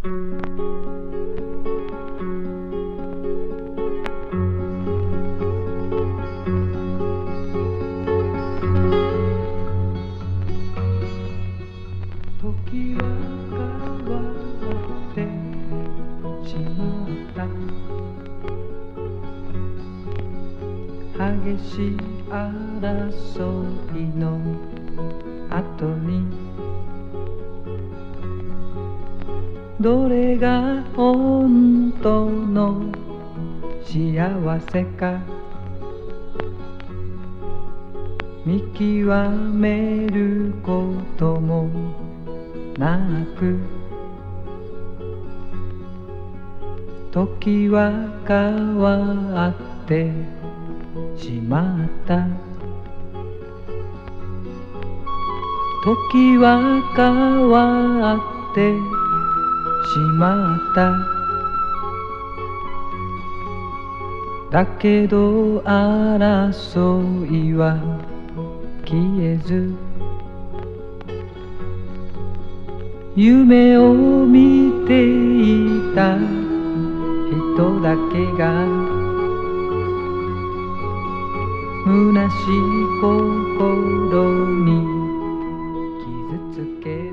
時は変わってしまった激しい争いの後にどれが本当の幸せか見極めることもなく時は変わってしまった時は変わってしまっただけど争いは消えず夢を見ていた人だけが虚しい心に傷つけ